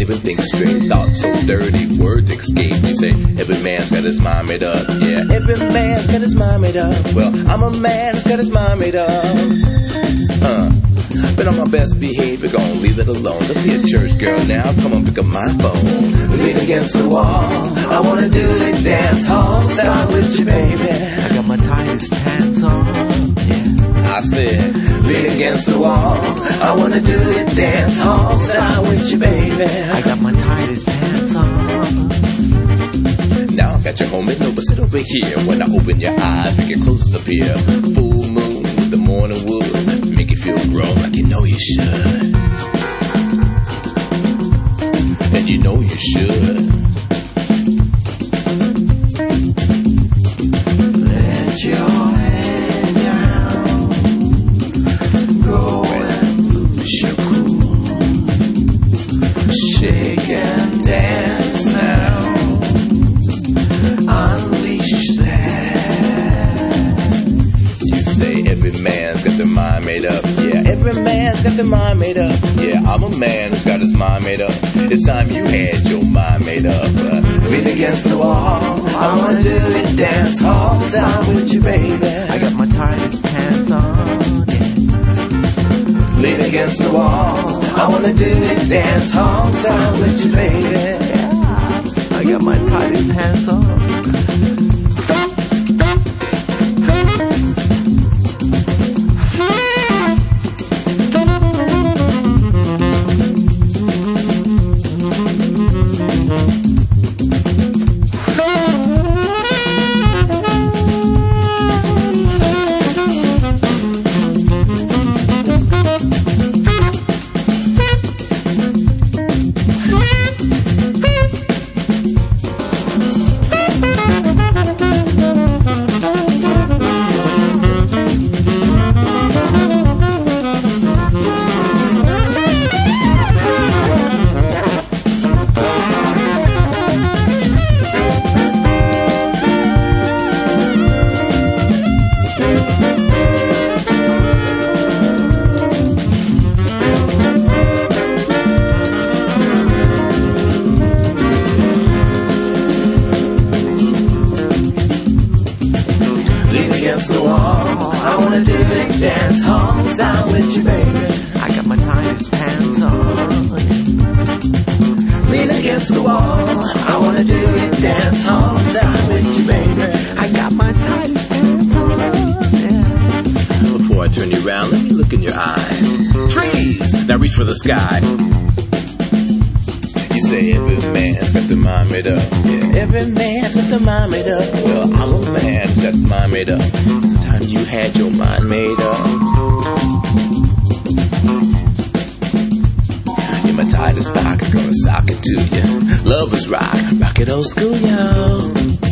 even think straight. Thoughts so dirty, words escape. You say, every man's got his mind made up. Yeah, every man's got his mind made up. Well, I'm a man who's got his mind made up. Been on my best behavior, gon' leave it alone. Don't be a church girl now, come on, pick up my phone. Lean against the wall, I wanna do the dance hall style with you, baby. I got my tightest pants on, yeah. I said, lean against the wall, I wanna do the dance hall style with you, baby. I got my tightest pants on. Now I got you home and over, sit over here. When I open your eyes, make it close to appear. Full moon with the morning wood, make you feel grown like you know you should. And you know you should. Let your head down, go and lose your cool. Shake and dance now, unleash that. You say every man's got their mind made up. Yeah, every man's got their mind made up. Yeah, I'm a man who's got his mind made up. It's time you had your mind made up. Lean against the wall, I wanna do it dance hall style with you, baby. I got my tightest pants on, yeah. Lean against the wall, I wanna do it dance hall style with you, baby. Yeah. I got my tightest pants on. Against the wall, I wanna do it dance hall style with you, baby. I got my tightest pants on. Lean against the wall, I wanna do it dance hall style with you, baby. I got my tightest pants on, yeah. Before I turn you around, let me look in your eyes. Trees, now reach for the sky. You say every man's got their mind made up. Yeah, every man's got their mind made up. Well, I'm a man who's got his mind made up. It's the time you had your mind made up. You're my tightest pocket, gonna sock it to you. Love is rock, rock it old school, yo.